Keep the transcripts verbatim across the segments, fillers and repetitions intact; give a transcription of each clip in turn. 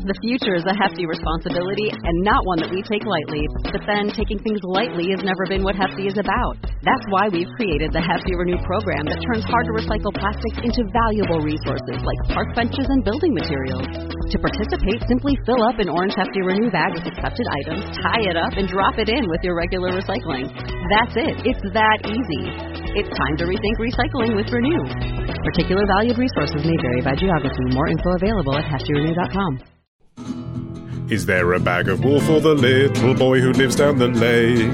The future is a hefty responsibility and not one that we take lightly. But then, taking things lightly has never been what Hefty is about. That's why we've created the Hefty Renew program that turns hard-to-recycle plastics into valuable resources like park benches and building materials. To participate, simply fill up an orange Hefty Renew bag with accepted items, tie it up, and drop it in with your regular recycling. That's it. It's that easy. It's time to rethink recycling with Renew. Particular valued resources may vary by geography. More info available at hefty renew dot com. Is there a bag of wool for the little boy who lives down the lane?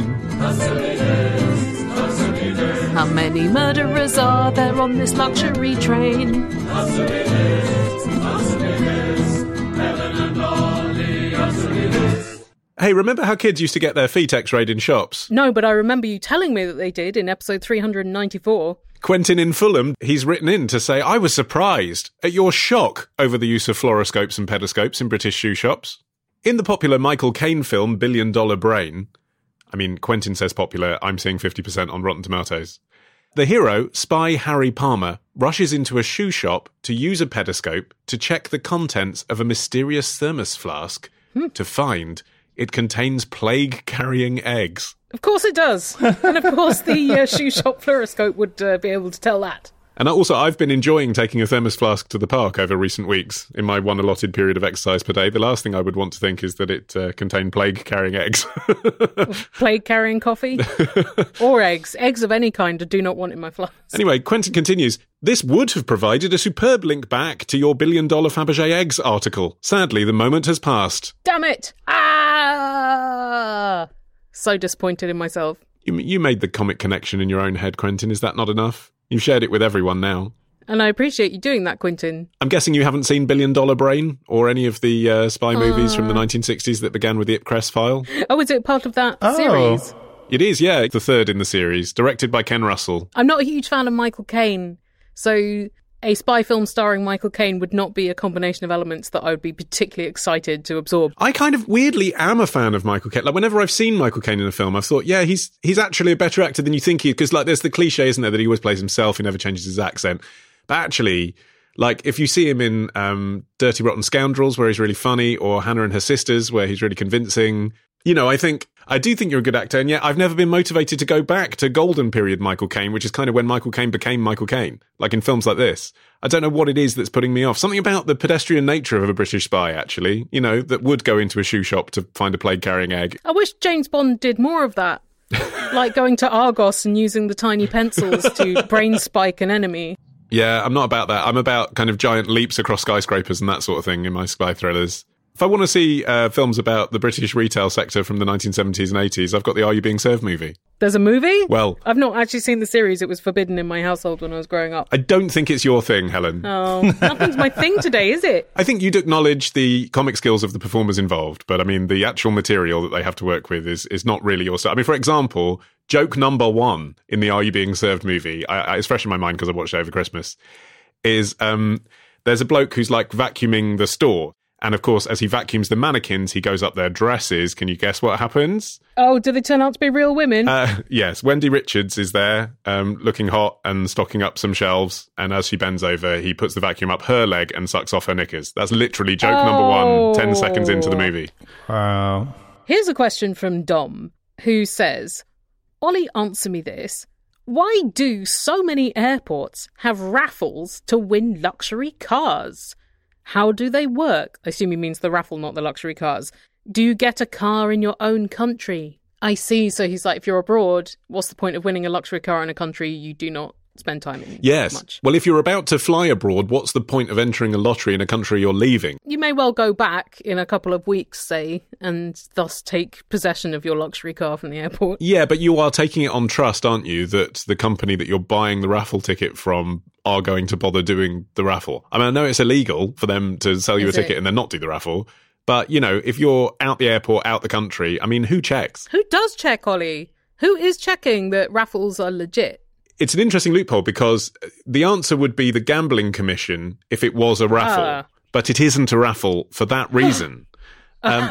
How many murderers are there on this luxury train? Hey, remember how kids used to get their feet x-rayed in shops? No, but I remember you telling me that they did in episode three hundred ninety-four. Quentin in Fulham, he's written in to say, I was surprised at your shock over the use of fluoroscopes and pedoscopes in British shoe shops. In the popular Michael Caine film, Billion Dollar Brain, I mean, Quentin says popular, I'm seeing fifty percent on Rotten Tomatoes. The hero, Spy Harry Palmer, rushes into a shoe shop to use a pedoscope to check the contents of a mysterious thermos flask hmm. to find it contains plague-carrying eggs. Of course it does. And of course the uh, shoe shop fluoroscope would uh, be able to tell that. And also, I've been enjoying taking a thermos flask to the park over recent weeks in my one allotted period of exercise per day. The last thing I would want to think is that it uh, contained plague-carrying eggs. Plague-carrying coffee? Or eggs. Eggs of any kind I do not want in my flask. Anyway, Quentin continues, this would have provided a superb link back to your Billion Dollar Fabergé Eggs article. Sadly, the moment has passed. Damn it! Ah! So disappointed in myself. You, you made the comic connection in your own head, Quentin. Is that not enough? You've shared it with everyone now. And I appreciate you doing that, Quentin. I'm guessing you haven't seen Billion Dollar Brain or any of the uh, spy movies uh... from the nineteen sixties that began with the Ipcress file? Oh, is it part of that oh. series? It is, yeah. The third in the series, directed by Ken Russell. I'm not a huge fan of Michael Caine, so a spy film starring Michael Caine would not be a combination of elements that I would be particularly excited to absorb. I kind of weirdly am a fan of Michael Caine. Like, whenever I've seen Michael Caine in a film, I've thought, yeah, he's he's actually a better actor than you think he is. Because, like, there's the cliche, isn't there, that he always plays himself, he never changes his accent. But actually, like, if you see him in um, Dirty Rotten Scoundrels, where he's really funny, or Hannah and Her Sisters, where he's really convincing, you know, I think, I do think you're a good actor. And yet I've never been motivated to go back to golden period Michael Caine, which is kind of when Michael Caine became Michael Caine, like in films like this. I don't know what it is that's putting me off. Something about the pedestrian nature of a British spy, actually, you know, that would go into a shoe shop to find a plague-carrying egg. I wish James Bond did more of that. Like going to Argos and using the tiny pencils to brain spike an enemy. Yeah, I'm not about that. I'm about kind of giant leaps across skyscrapers and that sort of thing in my spy thrillers. If I want to see uh, films about the British retail sector from the nineteen seventies and eighties, I've got the Are You Being Served movie. There's a movie? Well, I've not actually seen the series. It was forbidden in my household when I was growing up. I don't think it's your thing, Helen. Oh, nothing's my thing today, is it? I think you'd acknowledge the comic skills of the performers involved, but I mean, the actual material that they have to work with is, is not really your style. I mean, for example, joke number one in the Are You Being Served movie, I, I, it's fresh in my mind because I watched it over Christmas, is um, there's a bloke who's like vacuuming the store. And of course, as he vacuums the mannequins, he goes up their dresses. Can you guess what happens? Oh, do they turn out to be real women? Uh, yes, Wendy Richards is there, um, looking hot and stocking up some shelves. And as she bends over, he puts the vacuum up her leg and sucks off her knickers. That's literally joke oh. number one, ten seconds into the movie. Wow. Here's a question from Dom, who says, Ollie, answer me this. Why do so many airports have raffles to win luxury cars? How do they work? I assume he means the raffle, not the luxury cars. Do you get a car in your own country? I see. So he's like, if you're abroad, what's the point of winning a luxury car in a country you do not spend time in? Yes. Much? Well, if you're about to fly abroad, what's the point of entering a lottery in a country you're leaving? You may well go back in a couple of weeks, say, and thus take possession of your luxury car from the airport. Yeah, but you are taking it on trust, aren't you, that the company that you're buying the raffle ticket from are going to bother doing the raffle. I mean, I know it's illegal for them to sell you Is a ticket it? and then not do the raffle, but, you know, if you're out the airport, out the country, I mean, who checks? Who does check, Ollie? Who is checking that raffles are legit? It's an interesting loophole because the answer would be the Gambling Commission if it was a raffle, Ah. but it isn't a raffle for that reason. Um,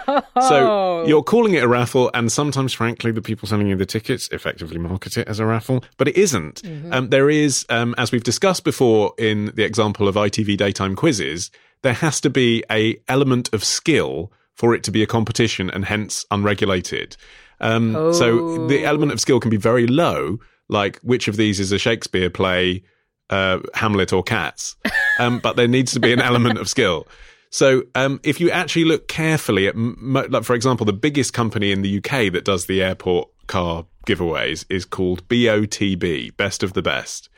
so you're calling it a raffle, and sometimes, frankly, the people selling you the tickets effectively market it as a raffle, but it isn't. Mm-hmm. Um, there is, um, as we've discussed before in the example of I T V daytime quizzes, there has to be a element of skill for it to be a competition and hence unregulated. Um, oh. So the element of skill can be very low, like which of these is a Shakespeare play, uh, Hamlet or Cats, um, but there needs to be an element of skill. So um, if you actually look carefully at, like, for example, the biggest company in the U K that does the airport car giveaways is called B O T B, Best of the Best.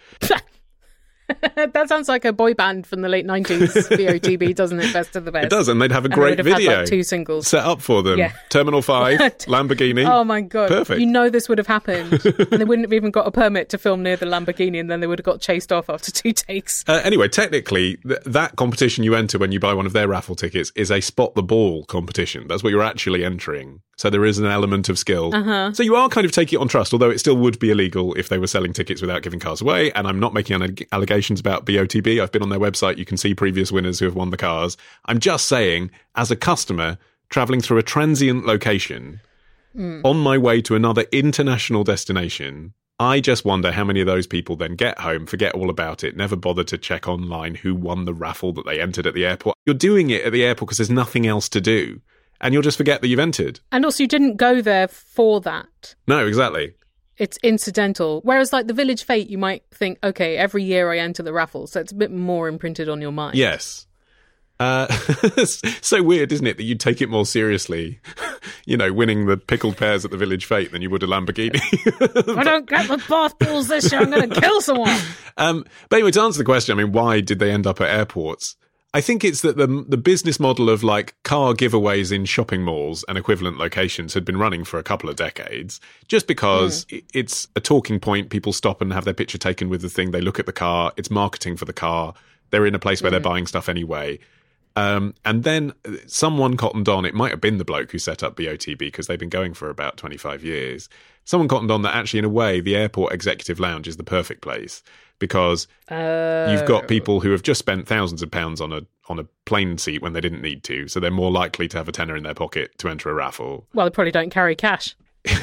That sounds like a boy band from the late nineties, B O T B, doesn't it? Best of the Best. It does, and they'd have a and great they'd have video had, like, two singles set up for them. Yeah. Terminal five, Lamborghini. Oh my God. Perfect. You know this would have happened. And they wouldn't have even got a permit to film near the Lamborghini, and then they would have got chased off after two takes. Uh, anyway, technically, th- that competition you enter when you buy one of their raffle tickets is a spot the ball competition. That's what you're actually entering. So there is an element of skill. Uh-huh. So you are kind of taking it on trust, although it still would be illegal if they were selling tickets without giving cars away. And I'm not making any allegations about B O T B. I've been on their website. You can see previous winners who have won the cars. I'm just saying, as a customer traveling through a transient location mm. on my way to another international destination, I just wonder how many of those people then get home, forget all about it, never bother to check online who won the raffle that they entered at the airport. You're doing it at the airport because there's nothing else to do. And you'll just forget that you've entered. And also, you didn't go there for that. No, exactly. It's incidental. Whereas, like, the Village Fete, you might think, okay, every year I enter the raffle, so it's a bit more imprinted on your mind. Yes. Uh, it's so weird, isn't it, that you'd take it more seriously, you know, winning the pickled pears at the Village Fete than you would a Lamborghini. If I don't get the bath balls this year, I'm going to kill someone. Um, but anyway, to answer the question, I mean, why did they end up at airports? I think it's that the the business model of, like, car giveaways in shopping malls and equivalent locations had been running for a couple of decades, just because mm. it's a talking point. People stop and have their picture taken with the thing. They look at the car. It's marketing for the car. They're in a place where mm. they're buying stuff anyway. Um, and then someone cottoned on, it might have been the bloke who set up B O T B because they've been going for about twenty-five years. Someone cottoned on that actually, in a way, the airport executive lounge is the perfect place because oh. you've got people who have just spent thousands of pounds on a on a plane seat when they didn't need to, so they're more likely to have a tenner in their pocket to enter a raffle. Well, they probably don't carry cash.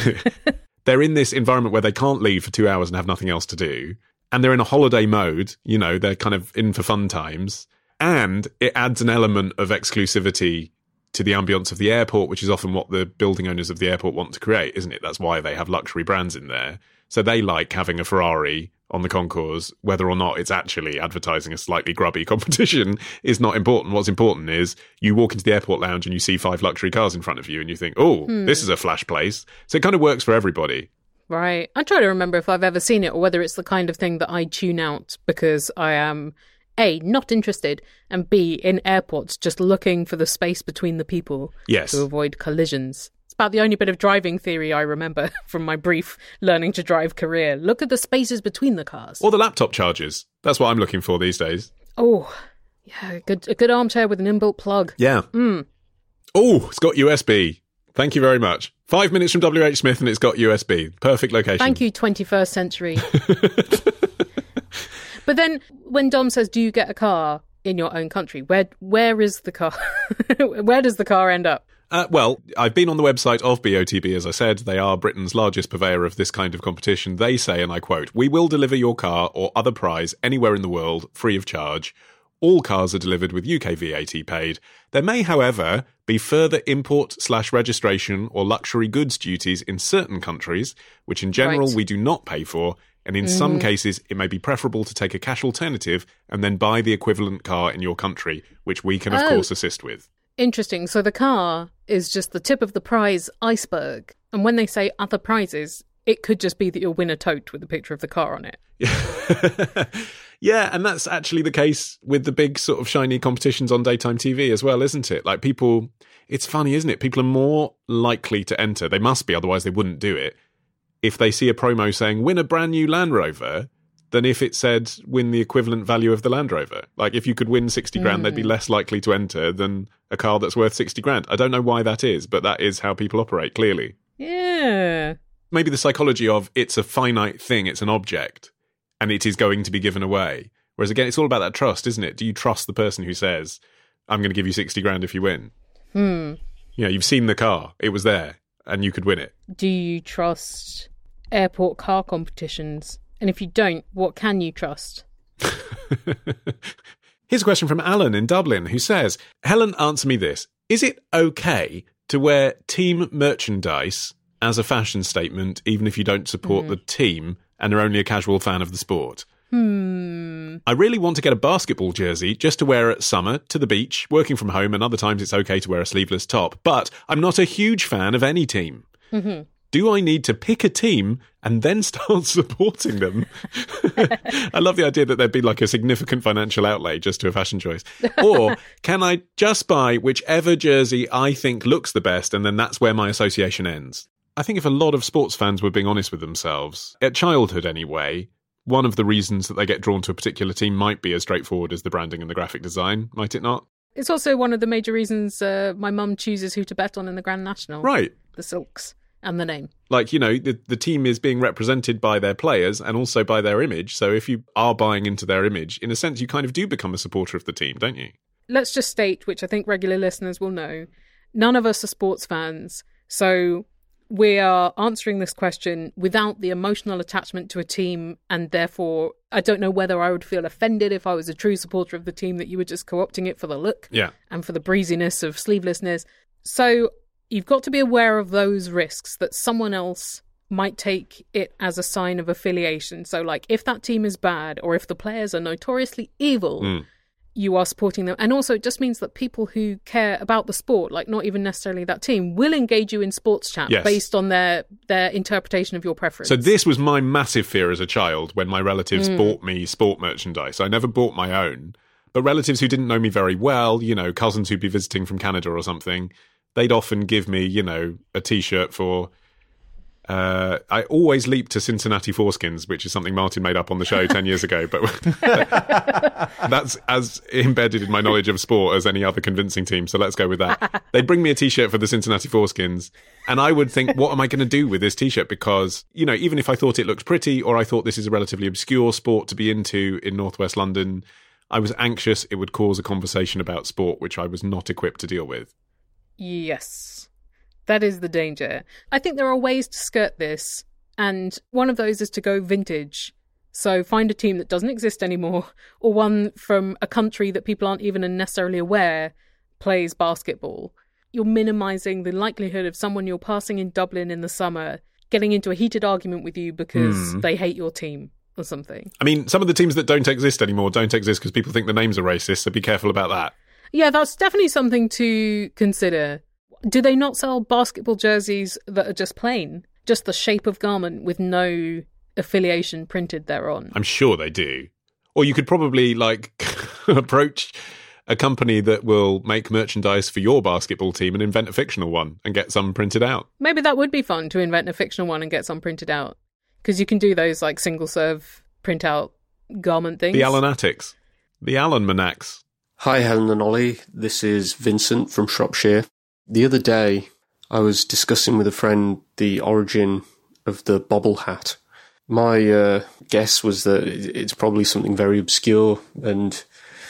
They're in this environment where they can't leave for two hours and have nothing else to do, and they're in a holiday mode. You know, they're kind of in for fun times. And it adds an element of exclusivity to the ambience of the airport, which is often what the building owners of the airport want to create, isn't it? That's why they have luxury brands in there. So they like having a Ferrari on the concourse, whether or not it's actually advertising a slightly grubby competition is not important. What's important is you walk into the airport lounge and you see five luxury cars in front of you and you think, oh, hmm. this is a flash place. So it kind of works for everybody. Right. I try to remember if I've ever seen it or whether it's the kind of thing that I tune out because I am... A, not interested, and B, in airports, just looking for the space between the people yes. to avoid collisions. It's about the only bit of driving theory I remember from my brief learning to drive career. Look at the spaces between the cars. Or the laptop chargers. That's what I'm looking for these days. Oh, yeah, a good, a good armchair with an inbuilt plug. Yeah. Mm. Oh, it's got U S B. Thank you very much. Five minutes from W H Smith and it's got U S B. Perfect location. Thank you, twenty-first century. But then when Dom says, do you get a car in your own country? Where where is the car? Where does the car end up? Uh, well, I've been on the website of B O T B, as I said. They are Britain's largest purveyor of this kind of competition. They say, and I quote, "We will deliver your car or other prize anywhere in the world free of charge. All cars are delivered with U K V A T paid. There may, however, be further import slash registration or luxury goods duties in certain countries, which in general right. we do not pay for. And in mm. some cases, it may be preferable to take a cash alternative and then buy the equivalent car in your country, which we can, of oh. course, assist with." Interesting. So the car is just the tip of the prize iceberg. And when they say other prizes, it could just be that you'll win a tote with a picture of the car on it. Yeah. Yeah, and that's actually the case with the big sort of shiny competitions on daytime T V as well, isn't it? Like people, it's funny, isn't it? People are more likely to enter. They must be, otherwise they wouldn't do it. If they see a promo saying, win a brand new Land Rover, than if it said, win the equivalent value of the Land Rover. Like, if you could win sixty grand, mm. they'd be less likely to enter than a car that's worth sixty grand. I don't know why that is, but that is how people operate, clearly. Yeah. Maybe the psychology of, it's a finite thing, it's an object, and it is going to be given away. Whereas, again, it's all about that trust, isn't it? Do you trust the person who says, I'm going to give you sixty grand if you win? Hmm. You know, you've seen the car. It was there, and you could win it. Do you trust airport car competitions? And if you don't, what can you trust? Here's a question from Alan in Dublin, who says, Helen, answer me this. Is it okay to wear team merchandise as a fashion statement, even if you don't support mm. the team and are only a casual fan of the sport? Hmm. I really want to get a basketball jersey just to wear at summer, to the beach, working from home, and other times it's okay to wear a sleeveless top. But I'm not a huge fan of any team. Mm-hmm. Do I need to pick a team and then start supporting them? I love the idea that there'd be like a significant financial outlay just to a fashion choice. Or can I just buy whichever jersey I think looks the best, and then that's where my association ends? I think if a lot of sports fans were being honest with themselves, at childhood anyway, one of the reasons that they get drawn to a particular team might be as straightforward as the branding and the graphic design, might it not? It's also one of the major reasons uh, my mum chooses who to bet on in the Grand National. Right. The Silks. And the name. Like, you know, the, the team is being represented by their players and also by their image. So if you are buying into their image, in a sense, you kind of do become a supporter of the team, don't you? Let's just state, which I think regular listeners will know, none of us are sports fans. So we are answering this question without the emotional attachment to a team. And therefore, I don't know whether I would feel offended if I was a true supporter of the team that you were just co-opting it for the look. Yeah. And for the breeziness of sleevelessness. So you've got to be aware of those risks that someone else might take it as a sign of affiliation. So, like, if that team is bad or if the players are notoriously evil, mm. you are supporting them. And also, it just means that people who care about the sport, like not even necessarily that team, will engage you in sports chat yes. based on their, their interpretation of your preference. So this was my massive fear as a child when my relatives mm. bought me sport merchandise. I never bought my own. But relatives who didn't know me very well, you know, cousins who'd be visiting from Canada or something, they'd often give me, you know, a T-shirt for... Uh, I always leap to Cincinnati Foreskins, which is something Martin made up on the show ten years ago. But that's as embedded in my knowledge of sport as any other convincing team. So let's go with that. They'd bring me a T-shirt for the Cincinnati Foreskins. And I would think, what am I going to do with this T-shirt? Because, you know, even if I thought it looked pretty or I thought this is a relatively obscure sport to be into in northwest London, I was anxious it would cause a conversation about sport, which I was not equipped to deal with. Yes, that is the danger. I think there are ways to skirt this, and one of those is to go vintage. So find a team that doesn't exist anymore, or one from a country that people aren't even necessarily aware plays basketball. You're minimising the likelihood of someone you're passing in Dublin in the summer getting into a heated argument with you because mm. they hate your team or something. I mean, some of the teams that don't exist anymore don't exist because people think the names are racist, so be careful about that. Yeah, that's definitely something to consider. Do they not sell basketball jerseys that are just plain? Just the shape of garment with no affiliation printed thereon? I'm sure they do. Or you could probably, like, approach a company that will make merchandise for your basketball team and invent a fictional one and get some printed out. Maybe that would be fun, to invent a fictional one and get some printed out. Because you can do those, like, single-serve print-out garment things. The Allanatics. The Allanmanacs. Hi, Helen and Ollie. This is Vincent from Shropshire. The other day, I was discussing with a friend the origin of the bobble hat. My uh, guess was that it's probably something very obscure, and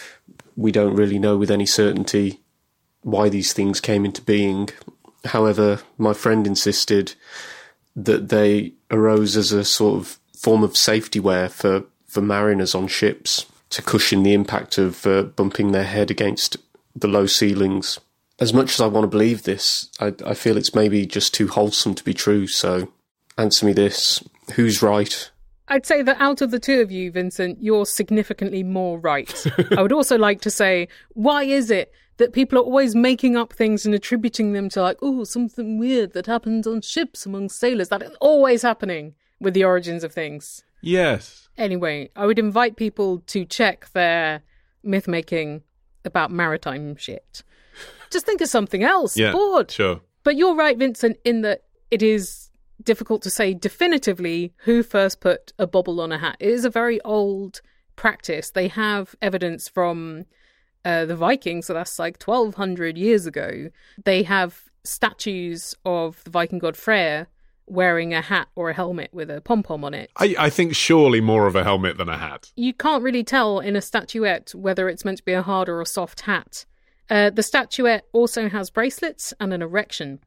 we don't really know with any certainty why these things came into being. However, my friend insisted that they arose as a sort of form of safety wear for, for mariners on ships, to cushion the impact of uh, bumping their head against the low ceilings. As much as I want to believe this, I, I feel it's maybe just too wholesome to be true, so answer me this. Who's right? I'd say that out of the two of you, Vincent, you're significantly more right. I would also like to say, why is it that people are always making up things and attributing them to, like, oh, something weird that happens on ships among sailors? That is always happening with the origins of things. Yes. Anyway, I would invite people to check their myth-making about maritime shit. Just think of something else. Yeah, bored. Sure. But you're right, Vincent, in that it is difficult to say definitively who first put a bobble on a hat. It is a very old practice. They have evidence from uh, the Vikings, so that's like twelve hundred years ago. They have statues of the Viking god Freyr wearing a hat or a helmet with a pom-pom on it. I, I think surely more of a helmet than a hat. You can't really tell in a statuette whether it's meant to be a hard or a soft hat. Uh, the statuette also has bracelets and an erection.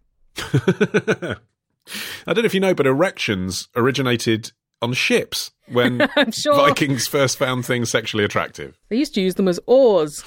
I don't know if you know, but erections originated on ships when I'm sure. Vikings first found things sexually attractive. They used to use them as oars.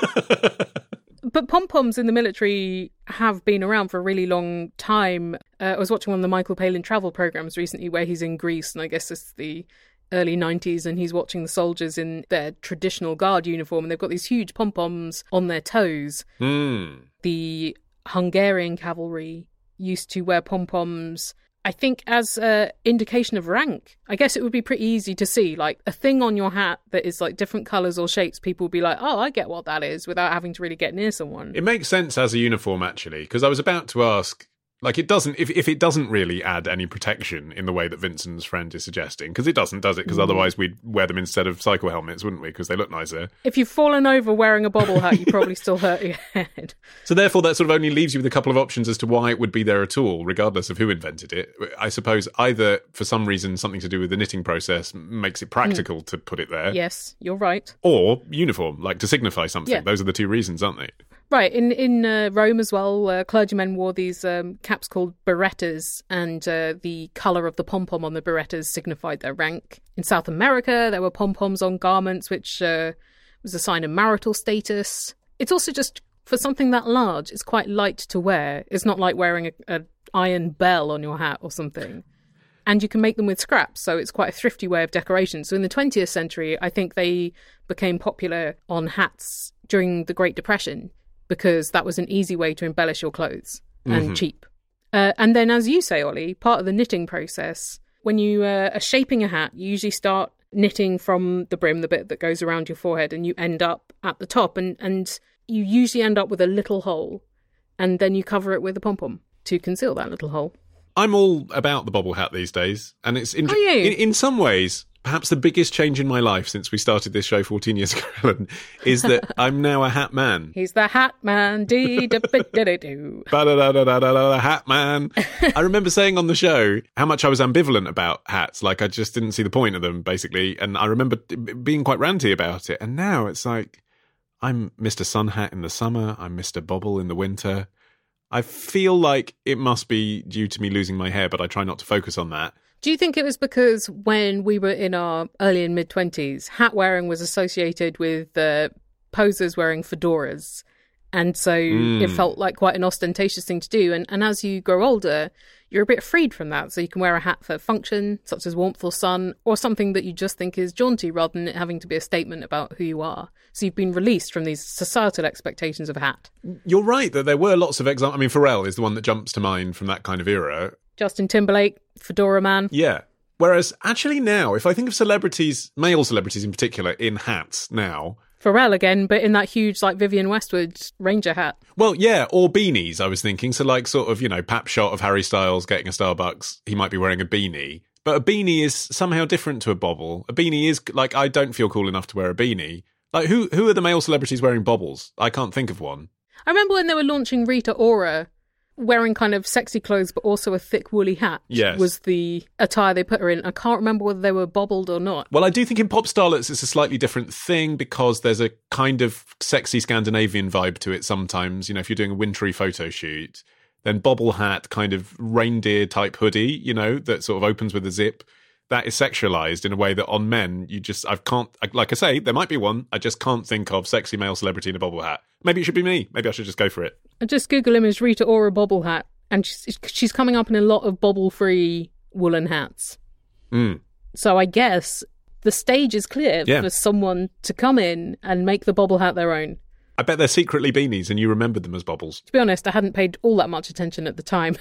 But pom-poms in the military have been around for a really long time. Uh, I was watching one of the Michael Palin travel programs recently where he's in Greece, and I guess it's the early nineties, and he's watching the soldiers in their traditional guard uniform, and they've got these huge pom-poms on their toes. Mm. The Hungarian cavalry used to wear pom-poms, I think, as an indication of rank. I guess it would be pretty easy to see, like, a thing on your hat that is, like, different colours or shapes. People would be like, oh, I get what that is, without having to really get near someone. It makes sense as a uniform, actually, because I was about to ask, like, it doesn't, if, if it doesn't really add any protection in the way that Vincent's friend is suggesting, because it doesn't, does it? Because mm. otherwise we'd wear them instead of cycle helmets, wouldn't we? Because they look nicer. If you've fallen over wearing a bobble hat, you probably still hurt your head. So therefore, that sort of only leaves you with a couple of options as to why it would be there at all, regardless of who invented it. I suppose either, for some reason, something to do with the knitting process makes it practical mm. to put it there. Yes, you're right. Or uniform, like to signify something. Yeah. Those are the two reasons, aren't they? Right, in in uh, Rome as well, uh, clergymen wore these um, caps called birrettas, and uh, the colour of the pom-pom on the birrettas signified their rank. In South America, there were pom-poms on garments, which uh, was a sign of marital status. It's also just, for something that large, it's quite light to wear. It's not like wearing a, a iron bell on your hat or something. And you can make them with scraps, so it's quite a thrifty way of decoration. So in the twentieth century, I think they became popular on hats during the Great Depression, because that was an easy way to embellish your clothes and mm-hmm. cheap. Uh, and then, as you say, Ollie, part of the knitting process, when you uh, are shaping a hat, you usually start knitting from the brim, the bit that goes around your forehead, and you end up at the top, and, and you usually end up with a little hole, and then you cover it with a pom-pom to conceal that little hole. I'm all about the bobble hat these days, and it's in, Are you? in, in some ways... Perhaps the biggest change in my life since we started this show fourteen years ago, Ellen, is that I'm now a hat man. He's the hat man. Dee da ba da da do. Ba da da da da da da hat man. I remember saying on the show how much I was ambivalent about hats. Like, I just didn't see the point of them, basically. And I remember being quite ranty about it. And now it's like, I'm Mister Sun Hat in the summer. I'm Mister Bobble in the winter. I feel like it must be due to me losing my hair, but I try not to focus on that. Do you think it was because when we were in our early and mid-twenties, hat wearing was associated with uh, posers wearing fedoras? And so mm. it felt like quite an ostentatious thing to do. And, and as you grow older, you're a bit freed from that. So you can wear a hat for function, such as warmth or sun, or something that you just think is jaunty rather than it having to be a statement about who you are. So you've been released from these societal expectations of a hat. You're right that there were lots of examples. I mean, Pharrell is the one that jumps to mind from that kind of era. Justin Timberlake, Fedora Man. Yeah. Whereas actually now, if I think of celebrities, male celebrities in particular, in hats now... Pharrell again, but in that huge, like, Vivienne Westwood Ranger hat. Well, yeah, or beanies, I was thinking. So, like, sort of, you know, pap shot of Harry Styles getting a Starbucks. He might be wearing a beanie. But a beanie is somehow different to a bobble. A beanie is, like, I don't feel cool enough to wear a beanie. Like, who who are the male celebrities wearing bobbles? I can't think of one. I remember when they were launching Rita Ora, wearing kind of sexy clothes but also a thick woolly hat. Yes. Was the attire they put her in. I can't remember whether they were bobbled or not. Well, I do think in pop starlets it's a slightly different thing because there's a kind of sexy Scandinavian vibe to it sometimes. You know, if you're doing a wintry photo shoot, then bobble hat, kind of reindeer type hoodie, you know, that sort of opens with a zip. That is sexualized in a way that on men, you just, I can't, like I say, there might be one. I just can't think of sexy male celebrity in a bobble hat. Maybe it should be me. Maybe I should just go for it. I just Google image Rita Ora bobble hat, and she's, she's coming up in a lot of bobble-free woolen hats. Mm. So I guess the stage is clear yeah. for someone to come in and make the bobble hat their own. I bet they're secretly beanies and you remembered them as bobbles. To be honest, I hadn't paid all that much attention at the time.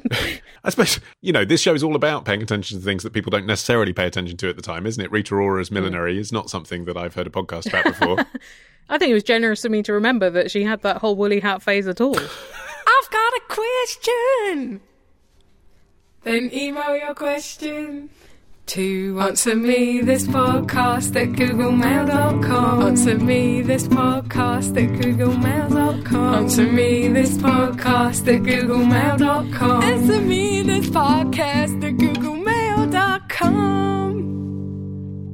I suppose, you know, this show is all about paying attention to things that people don't necessarily pay attention to at the time, isn't it? Rita Ora's millinery mm. is not something that I've heard a podcast about before. I think it was generous of me to remember that she had that whole woolly hat phase at all. I've got a question. Then email your question to answer me this podcast at googlemail dot com. Answer me this podcast at googlemail dot com. Answer me this podcast at googlemail dot com. Answer me this podcast at googlemail dot com.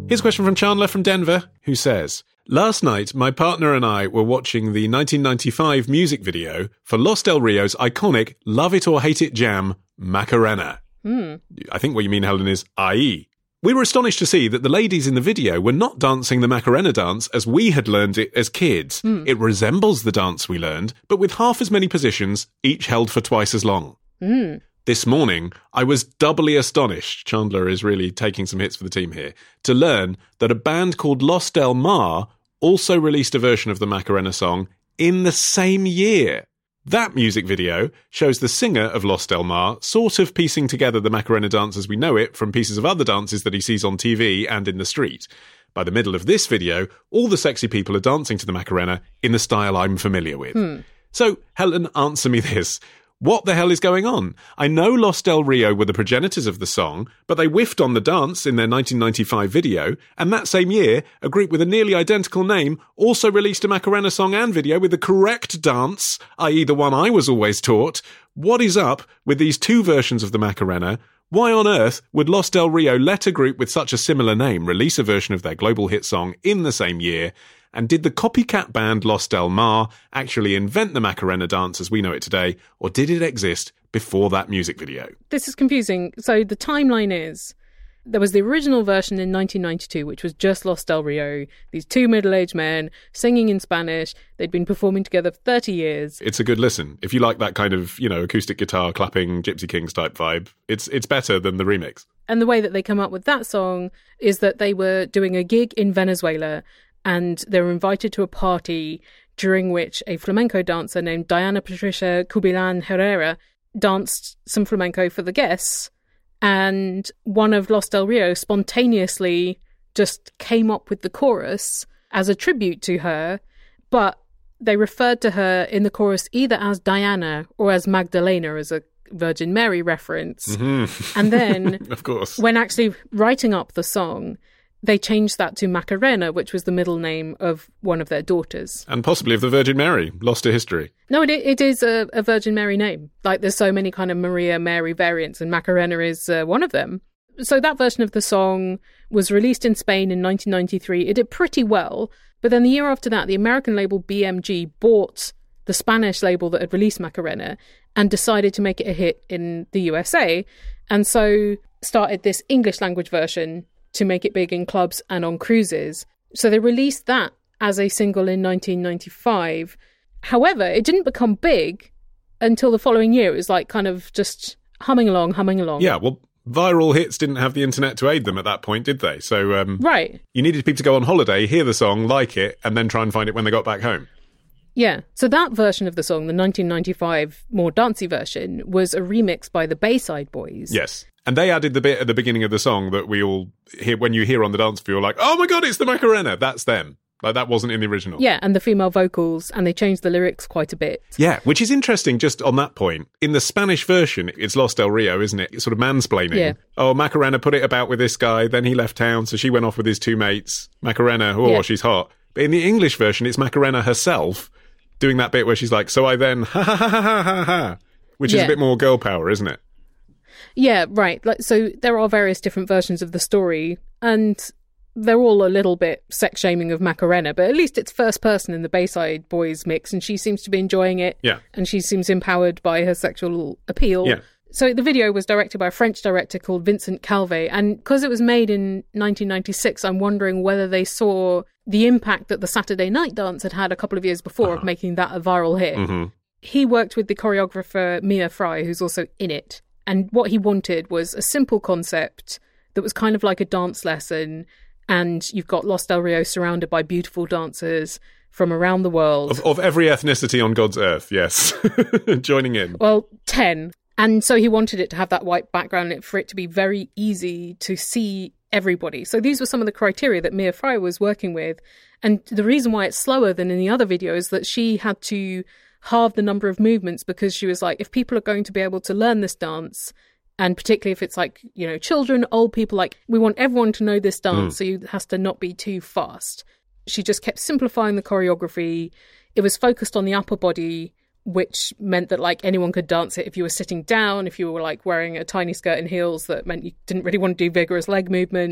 Here's a question from Chandler from Denver, who says, last night, my partner and I were watching the nineteen ninety-five music video for Los Del Rio's iconic Love It or Hate It jam, Macarena. Mm. I think what you mean, Helen, is that is. We were astonished to see that the ladies in the video were not dancing the Macarena dance as we had learned it as kids. Mm. It resembles the dance we learned, but with half as many positions, each held for twice as long. Mm. This morning, I was doubly astonished, Chandler is really taking some hits for the team here, to learn that a band called Los Del Mar also released a version of the Macarena song in the same year. That music video shows the singer of Los Del Mar sort of piecing together the Macarena dance as we know it from pieces of other dances that he sees on T V and in the street. By the middle of this video, all the sexy people are dancing to the Macarena in the style I'm familiar with. Hmm. So, Helen, answer me this. What the hell is going on? I know Los Del Rio were the progenitors of the song, but they whiffed on the dance in their nineteen ninety-five video, and that same year, a group with a nearly identical name also released a Macarena song and video with the correct dance, that is the one I was always taught. What is up with these two versions of the Macarena? Why on earth would Los Del Rio let a group with such a similar name release a version of their global hit song in the same year? And did the copycat band Los Del Mar actually invent the Macarena dance as we know it today, or did it exist before that music video? This is confusing. So the timeline is, there was the original version in nineteen ninety-two, which was just Los Del Rio, these two middle-aged men singing in Spanish. They'd been performing together for thirty years. It's a good listen. If you like that kind of, you know, acoustic guitar clapping Gypsy Kings type vibe, it's it's better than the remix. And the way that they come up with that song is that they were doing a gig in Venezuela, and they were invited to a party during which a flamenco dancer named Diana Patricia Cubillan Herrera danced some flamenco for the guests. And one of Los Del Rio spontaneously just came up with the chorus as a tribute to her, but they referred to her in the chorus either as Diana or as Magdalena, as a Virgin Mary reference. Mm-hmm. And then, of course, when actually writing up the song, they changed that to Macarena, which was the middle name of one of their daughters. And possibly of the Virgin Mary, lost to history. No, it it is a, a Virgin Mary name. Like, there's so many kind of Maria Mary variants, and Macarena is uh, one of them. So that version of the song was released in Spain in nineteen ninety-three. It did pretty well. But then the year after that, the American label B M G bought the Spanish label that had released Macarena and decided to make it a hit in the U S A. And so started this English language version to make it big in clubs and on cruises. So they released that as a single in nineteen ninety-five. However, it didn't become big until the following year. It was like kind of just humming along, humming along. Yeah, well, viral hits didn't have the internet to aid them at that point, did they? So um, right. You needed people to go on holiday, hear the song, like it, and then try and find it when they got back home. Yeah, so that version of the song, the nineteen ninety-five more dancey version, was a remix by the Bayside Boys. Yes. And they added the bit at the beginning of the song that we all hear when you hear on the dance floor, like, oh my God, it's the Macarena. That's them. Like, that wasn't in the original. Yeah, and the female vocals, and they changed the lyrics quite a bit. Yeah, which is interesting just on that point. In the Spanish version, it's Los Del Rio, isn't it? It's sort of mansplaining. Yeah. Oh, Macarena put it about with this guy, then he left town, so she went off with his two mates. Macarena, oh, Yeah. she's hot. But in the English version, it's Macarena herself doing that bit where she's like, so I then, ha ha ha ha ha ha ha, which is Yeah. a bit more girl power, isn't it? Yeah, right. Like, so there are various different versions of the story, and they're all a little bit sex-shaming of Macarena, but at least it's first person in the Bayside Boys mix, and she seems to be enjoying it. Yeah. And she seems empowered by her sexual appeal. Yeah. So the video was directed by a French director called Vincent Calvé, and because it was made in nineteen ninety-six, I'm wondering whether they saw the impact that the Saturday Night Dance had had a couple of years before Uh-huh. of making that a viral hit. Mm-hmm. He worked with the choreographer Mia Fry, who's also in it. And what he wanted was a simple concept that was kind of like a dance lesson. And you've got Los Del Rio surrounded by beautiful dancers from around the world. Of, of every ethnicity on God's earth, yes. Joining in. Well, ten. And so he wanted it to have that white background and for it to be very easy to see everybody. So these were some of the criteria that Mia Fry was working with. And the reason why it's slower than in the other video is that she had to halve the number of movements because she was like, if people are going to be able to learn this dance, and particularly if it's like, you know, children, old people, like, we want everyone to know this dance, Mm. so it has to not be too fast. She just kept simplifying the choreography. It was focused on the upper body, which meant that, like, anyone could dance it if you were sitting down, if you were, like, wearing a tiny skirt and heels, that meant you didn't really want to do vigorous leg movement.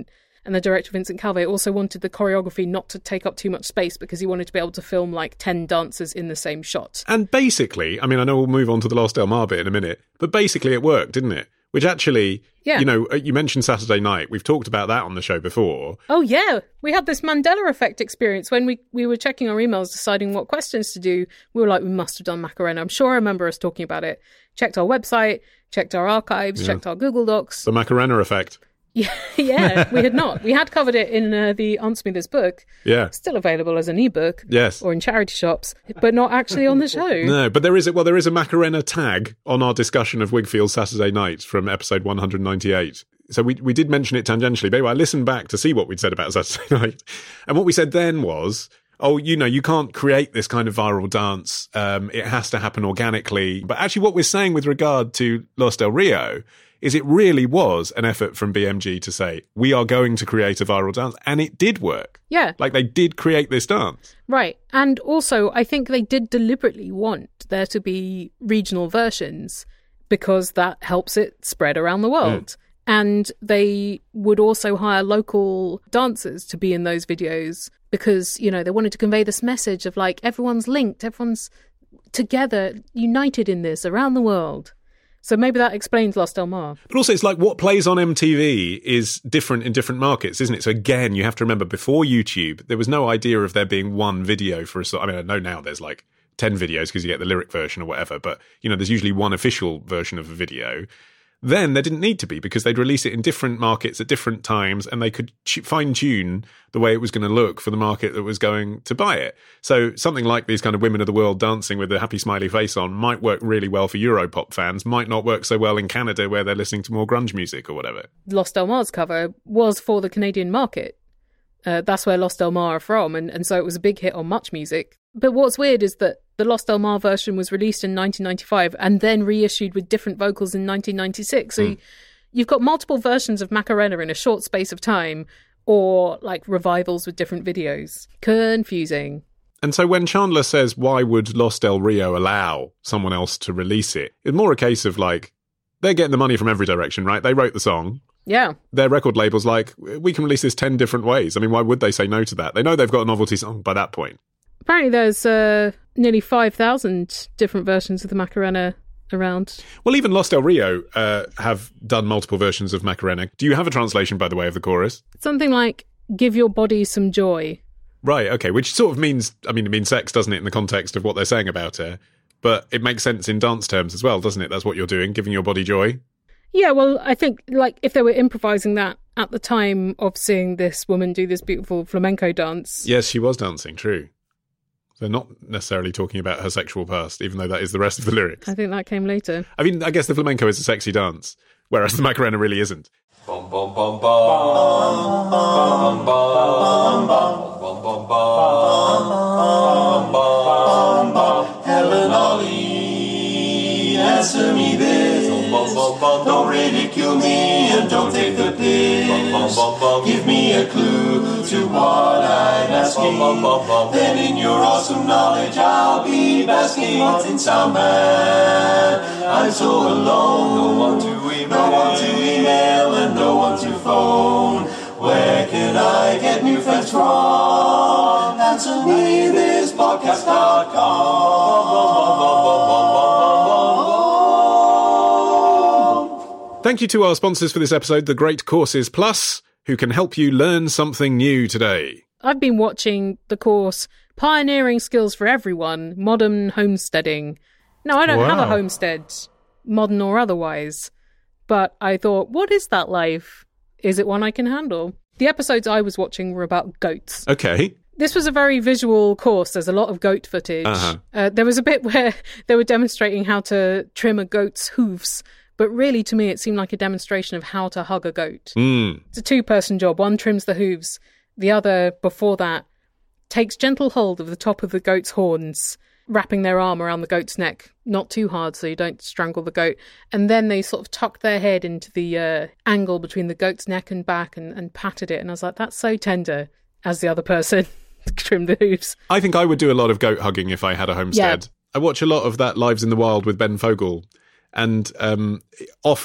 and the director Vincent Calvé also wanted the choreography not to take up too much space because he wanted to be able to film like ten dancers in the same shot. And basically, I mean, I know we'll move on to the Lost Del Mar bit in a minute, but basically it worked, didn't it? Which actually, yeah. you know, you mentioned Saturday Night. We've talked about that on the show before. Oh, yeah. We had this Mandela effect experience when we, we were checking our emails, deciding what questions to do. We were like, we must have done Macarena. I'm sure I remember us talking about it. Checked our website, checked our archives, yeah. checked our Google Docs. The Macarena effect. Yeah, yeah, we had not. We had covered it in uh, the Answer Me This book. Yeah. Still available as an ebook. Yes. Or in charity shops, but not actually on the show. No, but there is a, well, there is a Macarena tag on our discussion of Wigfield Saturday Night from episode one ninety-eight. So we we did mention it tangentially, but anyway, I listened back to see what we'd said about Saturday Night. And what we said then was, oh, you know, you can't create this kind of viral dance. Um, it has to happen organically. But actually what we're saying with regard to Los Del Rio is it really was an effort from B M G to say, we are going to create a viral dance. And it did work. Yeah. Like they did create this dance. Right. And also, I think they did deliberately want there to be regional versions because that helps it spread around the world. Mm. And they would also hire local dancers to be in those videos because, you know, they wanted to convey this message of like, everyone's linked, everyone's together, united in this around the world. So maybe that explains Lost Del Mar. But also it's like what plays on M T V is different in different markets, isn't it? So again, you have to remember before YouTube, there was no idea of there being one video for a song. I mean, I know now there's like ten videos because you get the lyric version or whatever, but you know, there's usually one official version of a video. Then there didn't need to be because they'd release it in different markets at different times and they could fine-tune the way it was going to look for the market that was going to buy it. So something like these kind of women of the world dancing with a happy smiley face on might work really well for Europop fans, might not work so well in Canada where they're listening to more grunge music or whatever. Lost Del Mar's cover was for the Canadian market. Uh, that's where Lost Del Mar are from, and, and so it was a big hit on Much Music. But what's weird is that the Lost Del Mar version was released in nineteen ninety-five and then reissued with different vocals in nineteen ninety-six. So mm. you've got multiple versions of Macarena in a short space of time, or like revivals with different videos. Confusing. And so when Chandler says, why would Los Del Rio allow someone else to release it? It's more a case of like, they're getting the money from every direction, right? They wrote the song. Yeah. Their record label's like, we can release this ten different ways. I mean, why would they say no to that? They know they've got a novelty song by that point. Apparently there's uh, nearly five thousand different versions of the Macarena around. Well, even Los Del Rio uh, have done multiple versions of Macarena. Do you have a translation, by the way, of the chorus? Something like, give your body some joy. Right, okay, which sort of means, I mean, it means sex, doesn't it, in the context of what they're saying about her? But it makes sense in dance terms as well, doesn't it? That's what you're doing, giving your body joy. Yeah, well, I think, like, if they were improvising that at the time of seeing this woman do this beautiful flamenco dance. Yes, she was dancing, true. They're not necessarily talking about her sexual past, even though that is the rest of the lyrics. I think that came later. I mean, I guess the flamenco is a sexy dance, whereas the Macarena really isn't. Bum, bum, bum, bum, bum, bum, bum, bum, bum, bum, Helen Ollie, answer me this. Don't ridicule me and don't take the piss. Give me a clue to what I'm asking. Then in your awesome knowledge I'll be basking. In Sound Man, I'm so alone. No one to email, no one to email and no one to phone. Where can I get new friends from? Answer me this podcast dot com. Thank you to our sponsors for this episode, The Great Courses Plus, who can help you learn something new today. I've been watching the course Pioneering Skills for Everyone, Modern Homesteading. Now, I don't wow. have a homestead, modern or otherwise, but I thought, what is that life? Is it one I can handle? The episodes I was watching were about goats. Okay. This was a very visual course. There's a lot of goat footage. Uh-huh. Uh, there was a bit where they were demonstrating how to trim a goat's hooves. But really, to me, it seemed like a demonstration of how to hug a goat. Mm. It's a two-person job. One trims the hooves. The other, before that, takes gentle hold of the top of the goat's horns, wrapping their arm around the goat's neck. Not too hard so you don't strangle the goat. And then they sort of tucked their head into the uh, angle between the goat's neck and back and, and patted it. And I was like, that's so tender, as the other person trimmed the hooves. I think I would do a lot of goat hugging if I had a homestead. Yeah. I watch a lot of that Lives in the Wild with Ben Fogle. And um, often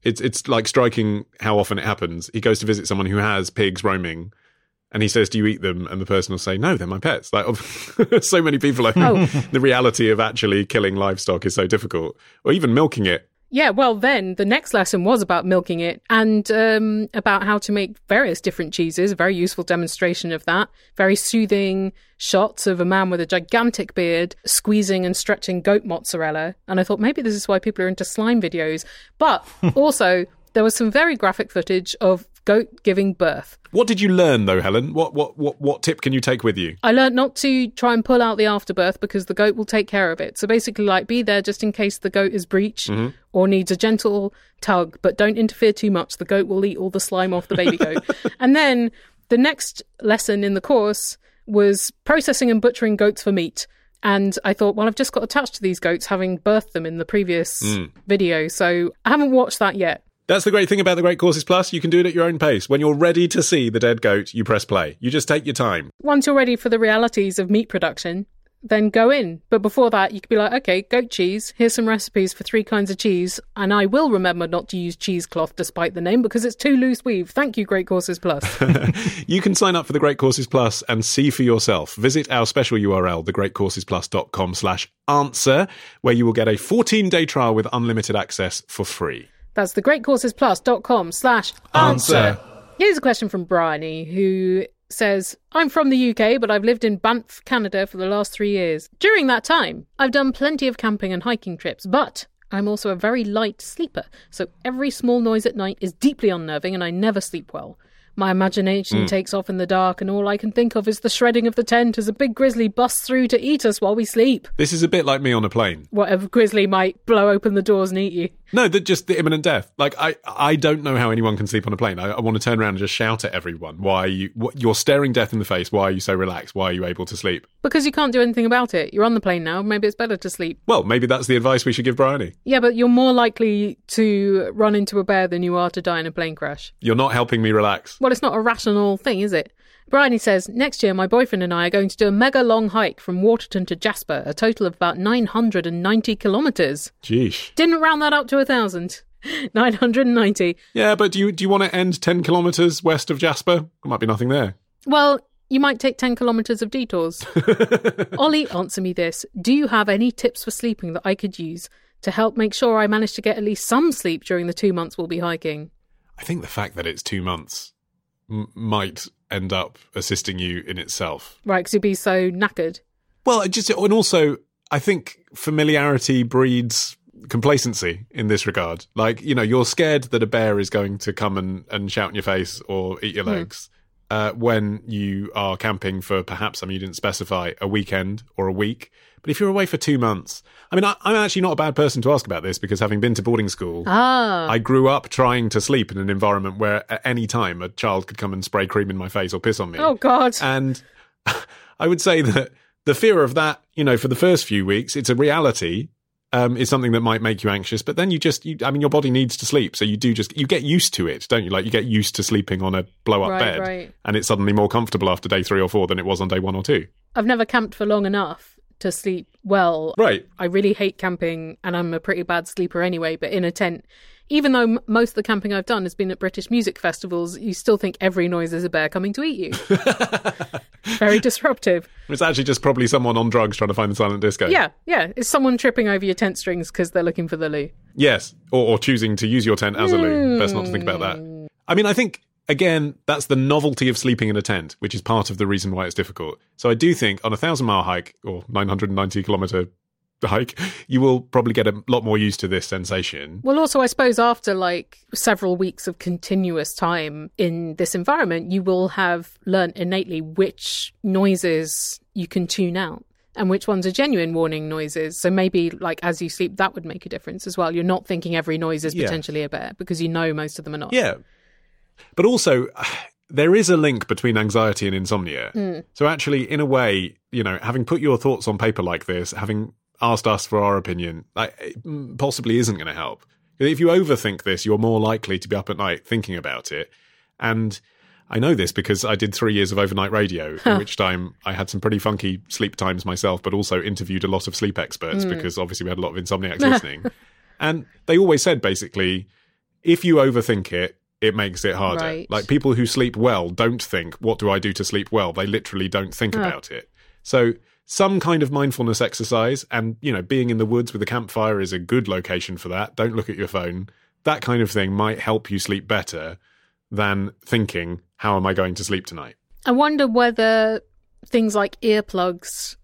It's it's like striking how often it happens. He goes to visit someone who has pigs roaming, and he says, "Do you eat them?" And the person will say, "No, they're my pets." Like so many people, I think Oh. the reality of actually killing livestock is so difficult, or even milking it. Yeah, well, then the next lesson was about milking it and um, about how to make various different cheeses. A very useful demonstration of that. Very soothing shots of a man with a gigantic beard squeezing and stretching goat mozzarella. And I thought maybe this is why people are into slime videos. But also, there was some very graphic footage of goat giving birth. What did you learn, though, Helen? What what what what tip can you take with you? I learned not to try and pull out the afterbirth because the goat will take care of it. So basically, like, be there just in case the goat is breech Mm-hmm. or needs a gentle tug, but don't interfere too much. The goat will eat all the slime off the baby goat. And then the next lesson in the course was processing and butchering goats for meat. And I thought, well, I've just got attached to these goats, having birthed them in the previous Mm. video. So I haven't watched that yet. That's the great thing about the Great Courses Plus. You can do it at your own pace. When you're ready to see the dead goat, you press play. You just take your time. Once you're ready for the realities of meat production, then go in. But before that, you could be like, okay, goat cheese, here's some recipes for three kinds of cheese, and I will remember not to use cheesecloth despite the name because it's too loose weave. Thank you, Great Courses Plus. You can sign up for the Great Courses Plus and see for yourself. Visit our special U R L, thegreatcoursesplus.com slash answer, where you will get a fourteen-day trial with unlimited access for free. That's thegreatcoursesplus.com slash answer. Here's a question from Bryony, who says, I'm from the U K, but I've lived in Banff, Canada for the last three years. During that time, I've done plenty of camping and hiking trips, but I'm also a very light sleeper, so every small noise at night is deeply unnerving and I never sleep well. My imagination Mm. takes off in the dark and all I can think of is the shredding of the tent as a big grizzly busts through to eat us while we sleep. This is a bit like me on a plane. Whatever grizzly might blow open the doors and eat you. No, that just the imminent death. Like, I, I don't know how anyone can sleep on a plane. I, I want to turn around and just shout at everyone. Why are you, what, you're staring death in the face. Why are you so relaxed? Why are you able to sleep? Because you can't do anything about it. You're on the plane now. Maybe it's better to sleep. Well, maybe that's the advice we should give Bryony. Yeah, but you're more likely to run into a bear than you are to die in a plane crash. You're not helping me relax. Well, it's not a rational thing, is it? Bryony says, next year my boyfriend and I are going to do a mega long hike from Waterton to Jasper, a total of about nine hundred ninety kilometres. Jeesh. Didn't round that up to a thousand. nine hundred ninety. Yeah, but do you, do you want to end ten kilometres west of Jasper? There might be nothing there. Well, you might take ten kilometres of detours. Ollie, answer me this. Do you have any tips for sleeping that I could use to help make sure I manage to get at least some sleep during the two months we'll be hiking? I think the fact that it's two months m- might end up assisting you in itself. Right, because you'd be so knackered. Well, it just and also I think familiarity breeds complacency in this regard. Like, you know, you're scared that a bear is going to come and, and shout in your face or eat your legs mm. uh, when you are camping for perhaps, I mean, you didn't specify a weekend or a week. But if you're away for two months, I mean, I, I'm actually not a bad person to ask about this because having been to boarding school, ah. I grew up trying to sleep in an environment where at any time a child could come and spray cream in my face or piss on me. Oh, God. And I would say that the fear of that, you know, for the first few weeks, it's a reality. Um, is something that might make you anxious, but then you just, you, I mean, your body needs to sleep, so you do just, you get used to it, don't you? Like, you get used to sleeping on a blow-up right, bed, right. and it's suddenly more comfortable after day three or four than it was on day one or two. I've never camped for long enough to sleep well. Right. I really hate camping, and I'm a pretty bad sleeper anyway, but in a tent, even though m- most of the camping I've done has been at British music festivals, you still think every noise is a bear coming to eat you. Very disruptive. It's actually just probably someone on drugs trying to find the silent disco. Yeah, yeah. It's someone tripping over your tent strings because they're looking for the loo. Yes, or, or choosing to use your tent as a loo. Best not to think about that. I mean, I think, again, that's the novelty of sleeping in a tent, which is part of the reason why it's difficult. So I do think on a thousand-mile hike, or nine hundred ninety kilometre hike, you will probably get a lot more used to this sensation. Well, also, I suppose after like several weeks of continuous time in this environment, you will have learnt innately which noises you can tune out and which ones are genuine warning noises. So maybe like as you sleep, that would make a difference as well. You're not thinking every noise is Yeah. potentially a bear because you know most of them are not. Yeah. But also, there is a link between anxiety and insomnia. Mm. So actually, in a way, you know, having put your thoughts on paper like this, having asked us for our opinion, like, it possibly isn't going to help. If you overthink this, you're more likely to be up at night thinking about it. And I know this because I did three years of overnight radio, in which time I had some pretty funky sleep times myself, but also interviewed a lot of sleep experts Mm. because obviously we had a lot of insomniacs listening. And they always said, basically, if you overthink it, it makes it harder. Right. Like people who sleep well don't think, what do I do to sleep well? They literally don't think Oh. about it. So some kind of mindfulness exercise, and, you know, being in the woods with a campfire is a good location for that. Don't look at your phone. That kind of thing might help you sleep better than thinking, how am I going to sleep tonight? I wonder whether things like earplugs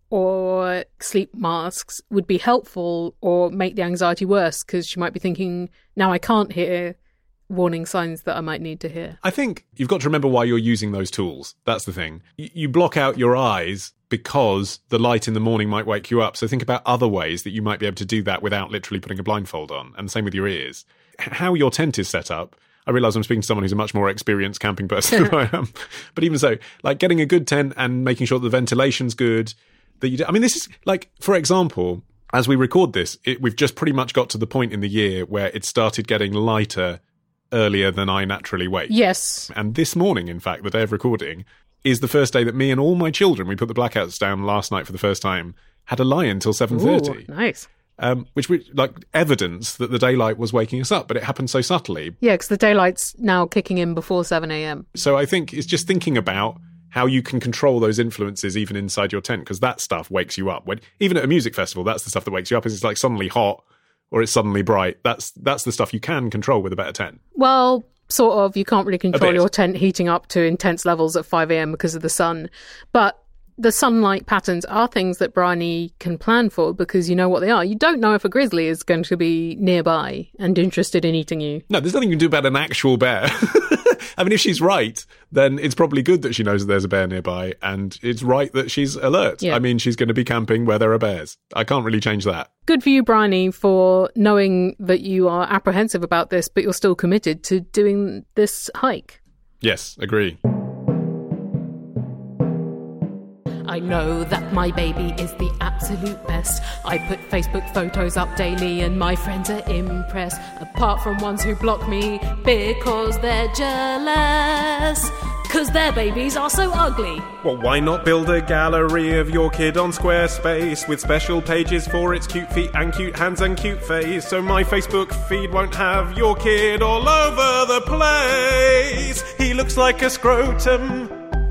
or sleep masks would be helpful or make the anxiety worse, because you might be thinking, now I can't hear warning signs that I might need to hear. I think you've got to remember why you're using those tools. That's the thing. Y- You block out your eyes because the light in the morning might wake you up. So think about other ways that you might be able to do that without literally putting a blindfold on. And the same with your ears. H- How your tent is set up, I realise I'm speaking to someone who's a much more experienced camping person than I am. But even so, like getting a good tent and making sure that the ventilation's good, that you do, I mean, this is like, for example, as we record this, it, we've just pretty much got to the point in the year where it started getting lighter earlier than I naturally wake. Yes. And this morning, in fact, the day of recording, is the first day that me and all my children, we put the blackouts down last night for the first time, had a lie until seven thirty. Ooh, nice. Um, which was like evidence that the daylight was waking us up, but it happened so subtly. Yeah, because the daylight's now kicking in before seven a.m. So I think it's just thinking about how you can control those influences even inside your tent, because that stuff wakes you up. When even at a music festival, that's the stuff that wakes you up. Is it's like suddenly hot or it's suddenly bright. That's that's the stuff you can control with a better tent. Well, sort of. You can't really control bit. your tent heating up to intense levels at five a.m. because of the sun. But the sunlight patterns are things that Bryony can plan for, because you know what they are. You don't know if a grizzly is going to be nearby and interested in eating you. No, there's nothing you can do about an actual bear. I mean, if she's right, then it's probably good that she knows that there's a bear nearby, and it's right that she's alert. Yeah. I mean, she's going to be camping where there are bears. I can't really change that. Good for you, Bryony, for knowing that you are apprehensive about this, but you're still committed to doing this hike. Yes, agree. I know that my baby is the absolute best. I put Facebook photos up daily and my friends are impressed. Apart from ones who block me because they're jealous. Cause their babies are so ugly. Well, why not build a gallery of your kid on Squarespace with special pages for its cute feet and cute hands and cute face, so my Facebook feed won't have your kid all over the place. He looks like a scrotum.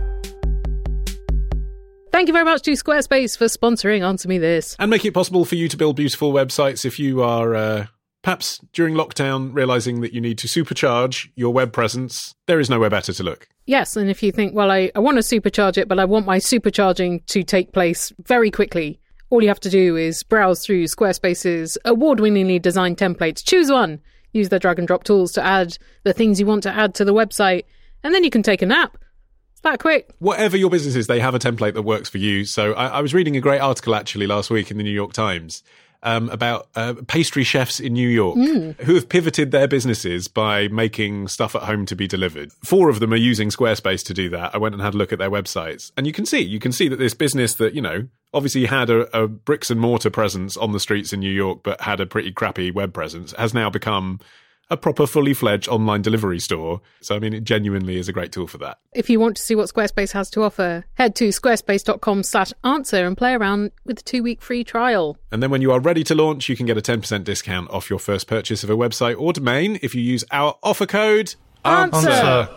Thank you very much to Squarespace for sponsoring Answer Me This. And make it possible for you to build beautiful websites if you are uh, perhaps during lockdown realising that you need to supercharge your web presence. There is nowhere better to look. Yes, and if you think, well, I, I want to supercharge it, but I want my supercharging to take place very quickly, all you have to do is browse through Squarespace's award-winningly designed templates, choose one, use their drag and drop tools to add the things you want to add to the website, and then you can take a nap. It's that quick. Whatever your business is, they have a template that works for you. So I, I was reading a great article actually last week in the New York Times um, about uh, pastry chefs in New York Mm. who have pivoted their businesses by making stuff at home to be delivered. Four of them are using Squarespace to do that. I went and had a look at their websites, and you can see, you can see that this business that, you know, obviously had a, a bricks and mortar presence on the streets in New York, but had a pretty crappy web presence, has now become a proper fully fledged online delivery store. So, I mean, it genuinely is a great tool for that. If you want to see what Squarespace has to offer, head to squarespace.com slash answer and play around with a two-week free trial. And then when you are ready to launch, you can get a ten percent discount off your first purchase of a website or domain if you use our offer code Answer.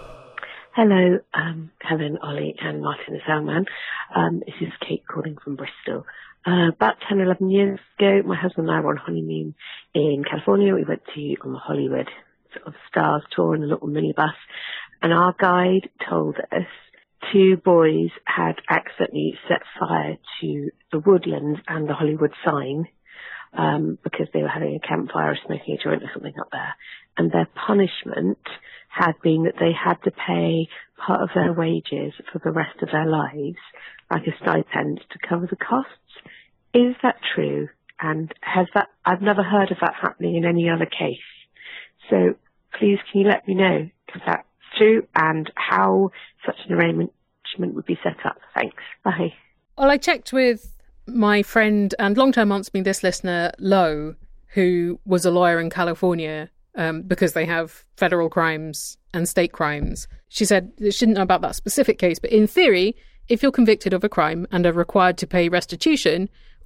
Hello, um, Helen, Ollie and Martin the Soundman. Um, this is Kate calling from Bristol. Uh, about ten, eleven years ago, my husband and I were on honeymoon in California. We went to on the Hollywood sort of stars tour in a little minibus, and our guide told us two boys had accidentally set fire to the woodlands and the Hollywood sign um, because they were having a campfire or smoking a joint or something up there. And their punishment had been that they had to pay part of their wages for the rest of their lives, like a stipend, to cover the costs. Is that true? And has that, I've never heard of that happening in any other case. So please can you let me know if that's true and how such an arrangement would be set up? Thanks. Bye. Well, I checked with my friend and long-term Answer Me This listener, Lo, who was a lawyer in California, um, because they have federal crimes and state crimes. She said she didn't know about that specific case, but in theory, if you're convicted of a crime and are required to pay restitution,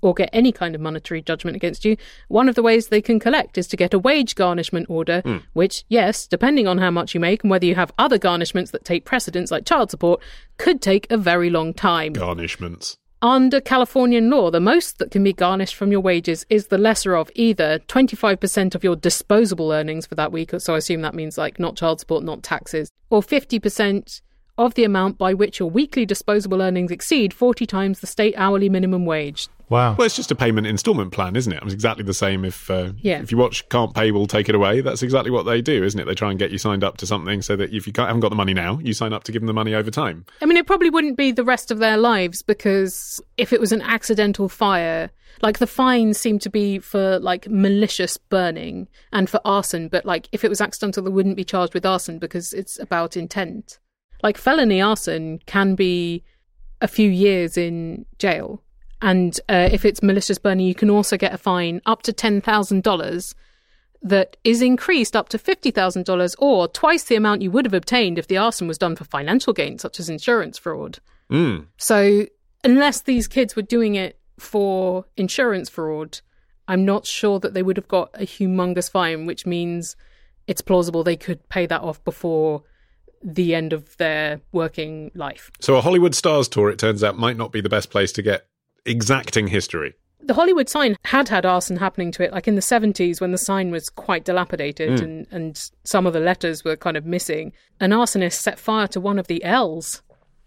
or get any kind of monetary judgment against you, one of the ways they can collect is to get a wage garnishment order, mm. which, yes, depending on how much you make and whether you have other garnishments that take precedence like child support, could take a very long time. Garnishments. Under Californian law, the most that can be garnished from your wages is the lesser of either twenty-five percent of your disposable earnings for that week, so I assume that means like not child support, not taxes, or fifty percent of the amount by which your weekly disposable earnings exceed forty times the state hourly minimum wage. Wow. Well, it's just a payment instalment plan, isn't it? It's exactly the same if uh, yeah. if you watch Can't Pay, We'll Take It Away. That's exactly what they do, isn't it? They try and get you signed up to something so that if you can't, haven't got the money now, you sign up to give them the money over time. I mean, it probably wouldn't be the rest of their lives, because if it was an accidental fire, like the fines seem to be for like malicious burning and for arson, but like if it was accidental, they wouldn't be charged with arson because it's about intent. Like felony arson can be a few years in jail. And uh, if it's malicious burning, you can also get a fine up to ten thousand dollars that is increased up to fifty thousand dollars, or twice the amount you would have obtained if the arson was done for financial gain, such as insurance fraud. Mm. So unless these kids were doing it for insurance fraud, I'm not sure that they would have got a humongous fine, which means it's plausible they could pay that off before the end of their working life. So a Hollywood Stars tour, it turns out, might not be the best place to get exacting history. The Hollywood sign had had arson happening to it, like in the seventies when the sign was quite dilapidated mm. and, and some of the letters were kind of missing. An arsonist set fire to one of the L's.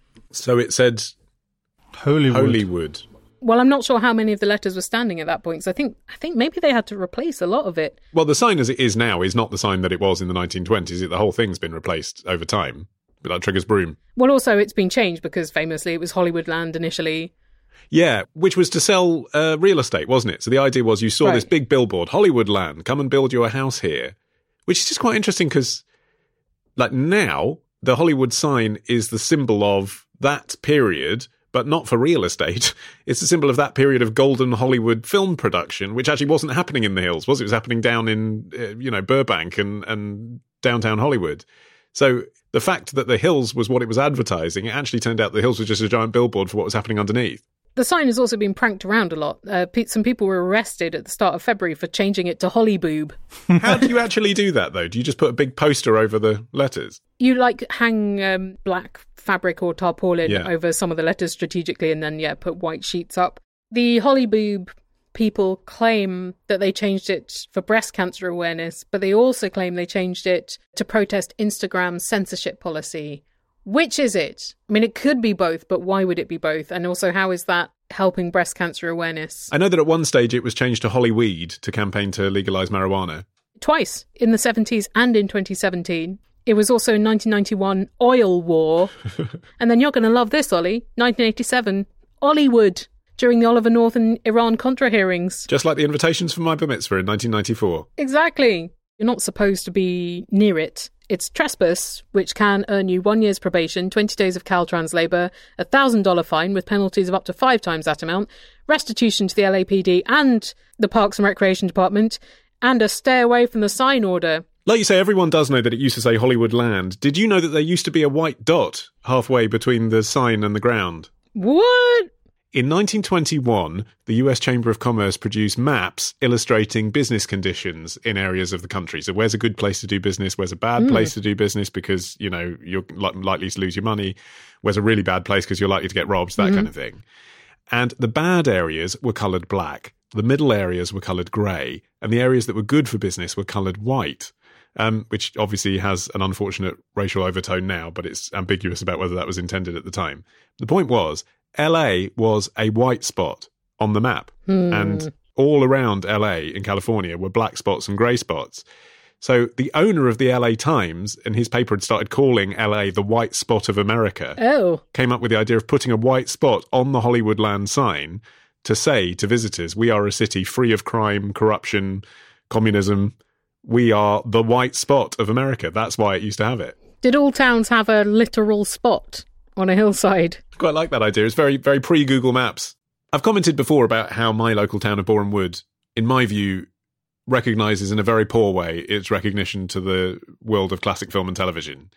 So it said Hollywood. Hollywood. Well, I'm not sure how many of the letters were standing at that point, because I think, I think maybe they had to replace a lot of it. Well, the sign as it is now is not the sign that it was in the nineteen twenties. The whole thing's been replaced over time, but that triggers broom. Well, also it's been changed because famously it was Hollywoodland initially. Yeah, which was to sell uh, real estate, wasn't it? So the idea was you saw right. this big billboard, Hollywoodland, come and build you a house here, which is just quite interesting because, like, now the Hollywood sign is the symbol of that period, but not for real estate. It's a symbol of that period of golden Hollywood film production, which actually wasn't happening in the hills, was it? It was happening down in, uh, you know, Burbank and, and downtown Hollywood. So the fact that the hills was what it was advertising, it actually turned out the hills was just a giant billboard for what was happening underneath. The sign has also been pranked around a lot. Uh, some people were arrested at the start of February for changing it to Hollyboob. How do you actually do that, though? Do you just put a big poster over the letters? You, like, hang um, black fabric or tarpaulin yeah. over some of the letters strategically and then, yeah, put white sheets up. The Hollyboob people claim that they changed it for breast cancer awareness, but they also claim they changed it to protest Instagram's censorship policy. Which is it? I mean, it could be both, but why would it be both? And also, how is that helping breast cancer awareness? I know that at one stage it was changed to Hollyweed to campaign to legalise marijuana. Twice, in the seventies and in twenty seventeen. It was also in nineteen ninety-one, Oil War. And then you're going to love this, Ollie, nineteen eighty-seven, Ollywood, during the Oliver North and Iran-Contra hearings. Just like the invitations for my bar mitzvah in nineteen ninety-four. Exactly. You're not supposed to be near it. It's trespass, which can earn you one year's probation, twenty days of Caltrans labour, a one thousand dollars fine with penalties of up to five times that amount, restitution to the L A P D and the Parks and Recreation Department, and a stay away from the sign order. Like you say, everyone does know that it used to say Hollywoodland. Did you know that there used to be a white dot halfway between the sign and the ground? What? In nineteen twenty-one, the U S Chamber of Commerce produced maps illustrating business conditions in areas of the country. So where's a good place to do business? Where's a bad mm. place to do business because, you know, you're li- likely to lose your money? Where's a really bad place because you're likely to get robbed? That mm-hmm. kind of thing. And the bad areas were coloured black. The middle areas were coloured grey. And the areas that were good for business were coloured white. Um, which obviously has an unfortunate racial overtone now, but it's ambiguous about whether that was intended at the time. The point was, L A was a white spot on the map, hmm. and all around L A in California were black spots and grey spots. So the owner of the L A Times, and his paper had started calling L A the white spot of America, oh. came up with the idea of putting a white spot on the Hollywoodland sign to say to visitors, we are a city free of crime, corruption, communism. We are the white spot of America. That's why it used to have it. Did all towns have a literal spot on a hillside? I quite like that idea. It's very, very pre-Google Maps. I've commented before about how my local town of Boreham Wood, in my view, recognises in a very poor way its recognition to the world of classic film and television.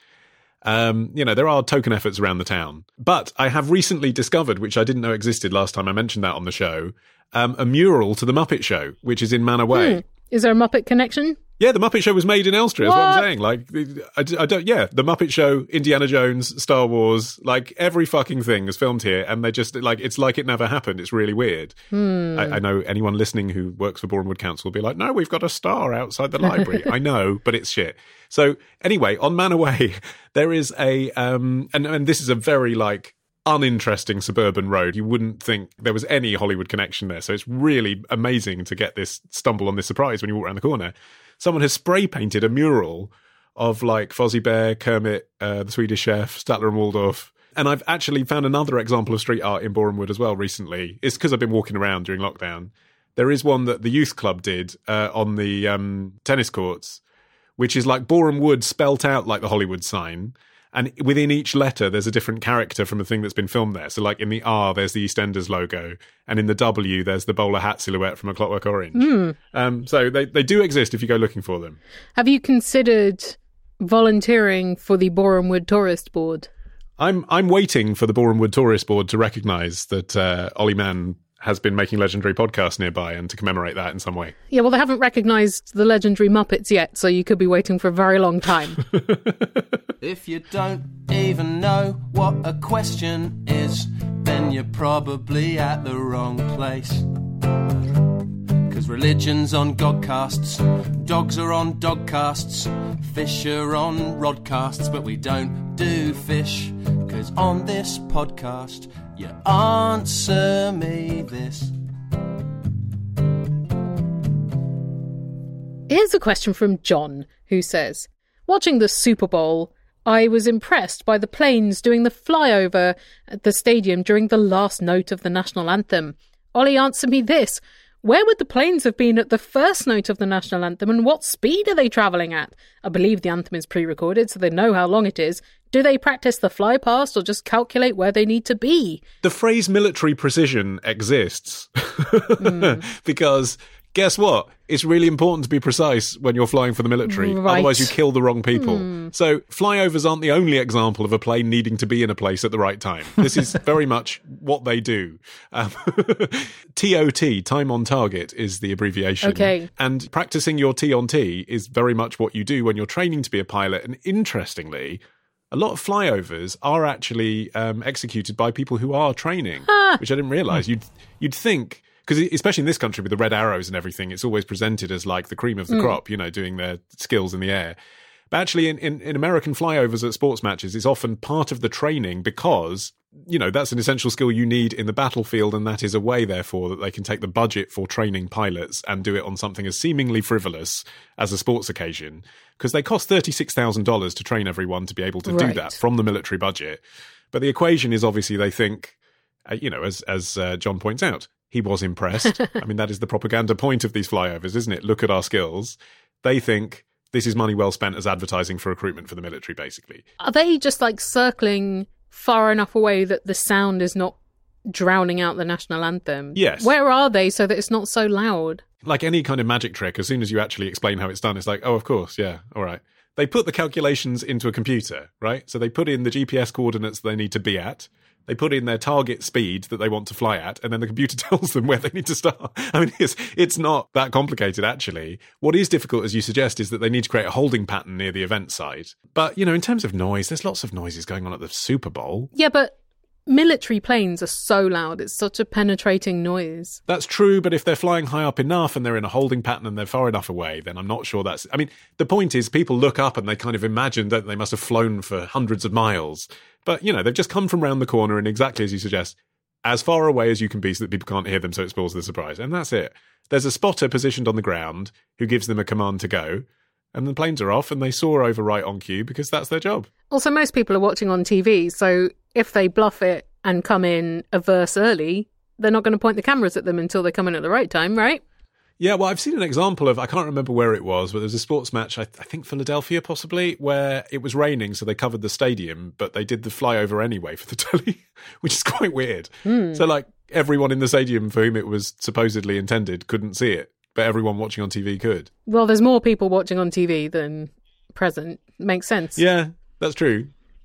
Um, you know, there are token efforts around the town. But I have recently discovered, which I didn't know existed last time I mentioned that on the show, um, a mural to The Muppet Show, which is in Manor Way. Hmm. Is there a Muppet connection? Yeah, The Muppet Show was made in Elstree, is what I'm What? saying. Like, I, I don't, yeah, The Muppet Show, Indiana Jones, Star Wars, like, every fucking thing is filmed here, and they just, like, it's like it never happened. It's really weird. Hmm. I, I know anyone listening who works for Boreham Wood Council will be like, no, we've got a star outside the library. I know, but it's shit. So, anyway, on Manor Way, there is a, um, and, and this is a very, like, uninteresting suburban road. You wouldn't think there was any Hollywood connection there. So it's really amazing to get this stumble on this surprise when you walk around the corner. Someone has spray painted a mural of like Fozzie Bear, Kermit, uh, the Swedish Chef, Statler and Waldorf. And I've actually found another example of street art in Boreham Wood as well recently. It's because I've been walking around during lockdown. There is one that the youth club did uh, on the um, tennis courts, which is like Boreham Wood spelt out like the Hollywood sign. And within each letter, there's a different character from the thing that's been filmed there. So like in the R, there's the EastEnders logo. And in the W, there's the bowler hat silhouette from A Clockwork Orange. Mm. Um, so they, they do exist if you go looking for them. Have you considered volunteering for the Boreham Wood Tourist Board? I'm I'm waiting for the Boreham Wood Tourist Board to recognise that uh, Ollie Mann has been making legendary podcasts nearby and to commemorate that in some way. Yeah, well, they haven't recognised the legendary Muppets yet, so you could be waiting for a very long time. If you don't even know what a question is, then you're probably at the wrong place. Because religion's on Godcasts, dogs are on Dogcasts, fish are on Rodcasts, but we don't do fish, because on this podcast, you answer me this. Here's a question from John, who says, watching the Super Bowl, I was impressed by the planes doing the flyover at the stadium during the last note of the national anthem. Ollie, answer me this. Where would the planes have been at the first note of the national anthem, and what speed are they travelling at? I believe the anthem is pre-recorded, so they know how long it is. Do they practice the fly past or just calculate where they need to be? The phrase military precision exists mm. because guess what? It's really important to be precise when you're flying for the military. Right. Otherwise, you kill the wrong people. Mm. So flyovers aren't the only example of a plane needing to be in a place at the right time. This is very much what they do. Um, T O T, time on target, is the abbreviation. Okay. And practicing your T on T is very much what you do when you're training to be a pilot. And interestingly, a lot of flyovers are actually um, executed by people who are training, ah. which I didn't realise. You'd you'd think, because especially in this country with the red arrows and everything, it's always presented as like the cream of the mm. crop, you know, doing their skills in the air. But actually in, in, in American flyovers at sports matches, it's often part of the training because, you know, that's an essential skill you need in the battlefield, and that is a way, therefore, that they can take the budget for training pilots and do it on something as seemingly frivolous as a sports occasion, because they cost thirty-six thousand dollars to train everyone to be able to right. do that from the military budget. But the equation is obviously they think, uh, you know, as, as uh, John points out, he was impressed. I mean, that is the propaganda point of these flyovers, isn't it? Look at our skills. They think this is money well spent as advertising for recruitment for the military, basically. Are they just like circling far enough away that the sound is not drowning out the national anthem? Yes. Where are they so that it's not so loud? Like any kind of magic trick, as soon as you actually explain how it's done, it's like, oh, of course, yeah, all right. They put the calculations into a computer, right? So they put in the G P S coordinates they need to be at. They put in their target speed that they want to fly at, and then the computer tells them where they need to start. I mean, it's, it's not that complicated, actually. What is difficult, as you suggest, is that they need to create a holding pattern near the event site. But, you know, in terms of noise, there's lots of noises going on at the Super Bowl. Yeah, but military planes are so loud. It's such a penetrating noise. That's true, but if they're flying high up enough and they're in a holding pattern and they're far enough away, then I'm not sure that's... I mean, the point is people look up and they kind of imagine that they must have flown for hundreds of miles. But, you know, they've just come from round the corner and exactly as you suggest, as far away as you can be so that people can't hear them so it spoils the surprise. And that's it. There's a spotter positioned on the ground who gives them a command to go, and the planes are off and they soar over right on cue because that's their job. Also, most people are watching on T V, so if they bluff it and come in a verse early, they're not going to point the cameras at them until they come in at the right time, right? Yeah, well, I've seen an example of, I can't remember where it was, but there was a sports match, I, th- I think Philadelphia possibly, where it was raining, so they covered the stadium, but they did the flyover anyway for the telly, which is quite weird. Mm. So, like, everyone in the stadium for whom it was supposedly intended couldn't see it, but everyone watching on T V could. Well, there's more people watching on T V than present. Makes sense. Yeah, that's true.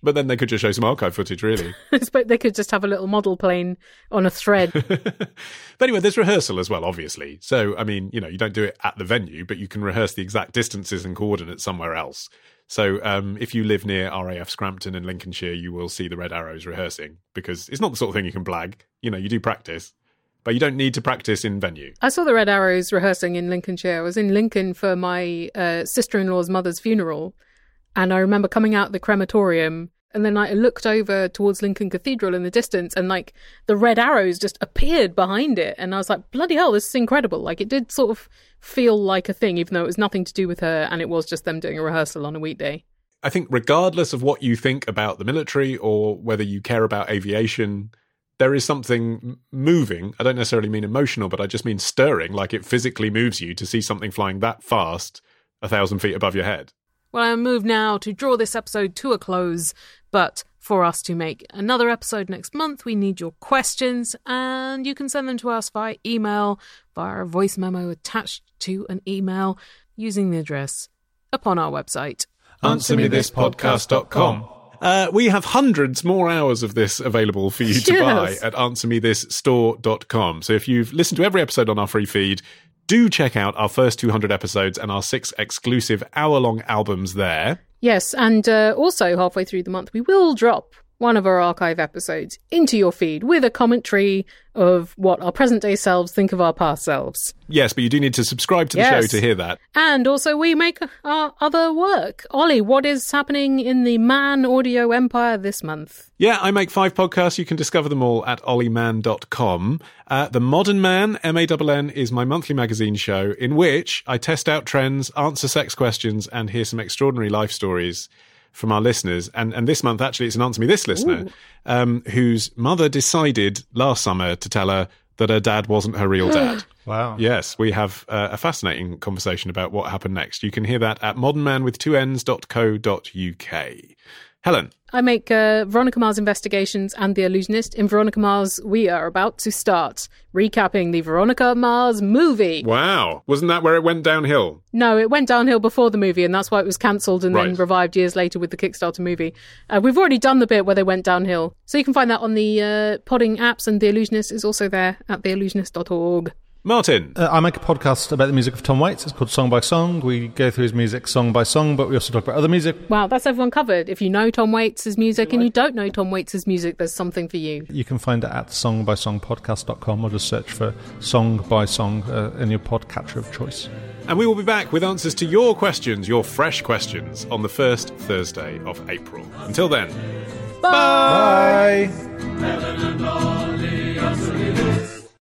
But then they could just show some archive footage, really. But they could just have a little model plane on a thread. But anyway, there's rehearsal as well, obviously. So, I mean, you know, you don't do it at the venue, but you can rehearse the exact distances and coordinates somewhere else. So um, if you live near R A F Scrampton in Lincolnshire, you will see the Red Arrows rehearsing, because it's not the sort of thing you can blag. You know, you do practice, but you don't need to practice in venue. I saw the Red Arrows rehearsing in Lincolnshire. I was in Lincoln for my uh, sister-in-law's mother's funeral, and I remember coming out of the crematorium, and then I looked over towards Lincoln Cathedral in the distance, and like the Red Arrows just appeared behind it, and I was like, bloody hell, this is incredible. Like, it did sort of feel like a thing, even though it was nothing to do with her, and it was just them doing a rehearsal on a weekday. I think regardless of what you think about the military or whether you care about aviation, there is something moving. I don't necessarily mean emotional, but I just mean stirring, like it physically moves you to see something flying that fast a thousand feet above your head. Well, I move now to draw this episode to a close, but for us to make another episode next month, we need your questions, and you can send them to us via email, via a voice memo attached to an email, using the address upon our website. answer me this podcast dot com. Uh, we have hundreds more hours of this available for you to Yes. buy at answer me this store dot com. So if you've listened to every episode on our free feed, do check out our first two hundred episodes and our six exclusive hour-long albums there. Yes, and uh, also halfway through the month, we will drop one of our archive episodes into your feed with a commentary of what our present-day selves think of our past selves. Yes, but you do need to subscribe to the Yes. show to hear that. And also we make our other work. Ollie, what is happening in the Man Audio Empire this month? Yeah, I make five podcasts. You can discover them all at ollie man dot com. Uh, the Modern Man, M A N N, is my monthly magazine show in which I test out trends, answer sex questions, and hear some extraordinary life stories from our listeners. And and this month, actually, it's an Answer Me This listener um, whose mother decided last summer to tell her that her dad wasn't her real dad. Wow. Yes, we have uh, a fascinating conversation about what happened next. You can hear that at modern man with two n's dot co dot uk. Helen. I make uh, Veronica Mars Investigations and The Illusionist. In Veronica Mars, we are about to start recapping the Veronica Mars movie. Wow. Wasn't that where it went downhill? No, it went downhill before the movie, and that's why it was cancelled and then Right. revived years later with the Kickstarter movie. Uh, we've already done the bit where they went downhill. So you can find that on the uh, podding apps, and The Illusionist is also there at the illusionist dot org. Martin. Uh, I make a podcast about the music of Tom Waits. It's called Song by Song. We go through his music song by song, but we also talk about other music. Wow, that's everyone covered. If you know Tom Waits' music and you don't know Tom Waits' music, there's something for you. You can find it at song by song podcast dot com, or just search for Song by Song uh, in your podcatcher of choice. And we will be back with answers to your questions, your fresh questions, on the first Thursday of April. Until then, Bye! Helen and Ollie, answer me this.